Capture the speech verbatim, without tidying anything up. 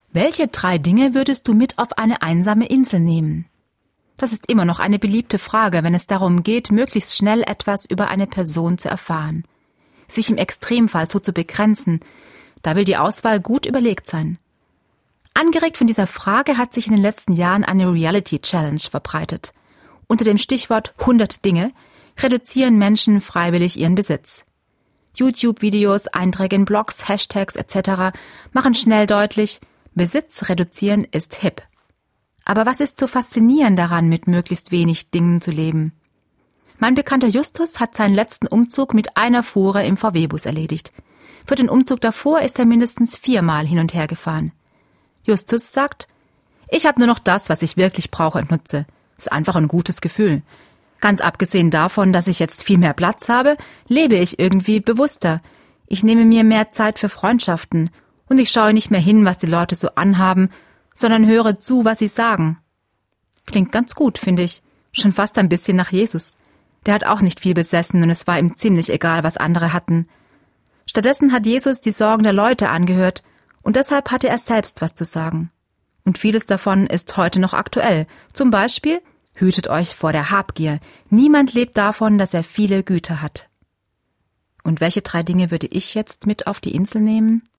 Welche drei Dinge würdest du mit auf eine einsame Insel nehmen? Das ist immer noch eine beliebte Frage, wenn es darum geht, möglichst schnell etwas über eine Person zu erfahren. Sich im Extremfall so zu begrenzen, da will die Auswahl gut überlegt sein. Angeregt von dieser Frage hat sich in den letzten Jahren eine Reality-Challenge verbreitet. Unter dem Stichwort hundert Dinge reduzieren Menschen freiwillig ihren Besitz. YouTube-Videos, Einträge in Blogs, Hashtags et cetera machen schnell deutlich, Besitz reduzieren ist hip. Aber was ist so faszinierend daran, mit möglichst wenig Dingen zu leben? Mein Bekannter Justus hat seinen letzten Umzug mit einer Fuhre im V W-Bus erledigt. Für den Umzug davor ist er mindestens viermal hin und her gefahren. Justus sagt, ich habe nur noch das, was ich wirklich brauche und nutze. Ist einfach ein gutes Gefühl. Ganz abgesehen davon, dass ich jetzt viel mehr Platz habe, lebe ich irgendwie bewusster. Ich nehme mir mehr Zeit für Freundschaften und ich schaue nicht mehr hin, was die Leute so anhaben, sondern höre zu, was sie sagen. Klingt ganz gut, finde ich. Schon fast ein bisschen nach Jesus. Der hat auch nicht viel besessen und es war ihm ziemlich egal, was andere hatten. Stattdessen hat Jesus die Sorgen der Leute angehört und deshalb hatte er selbst was zu sagen. Und vieles davon ist heute noch aktuell. Zum Beispiel, hütet euch vor der Habgier. Niemand lebt davon, dass er viele Güter hat. Und welche drei Dinge würde ich jetzt mit auf die Insel nehmen?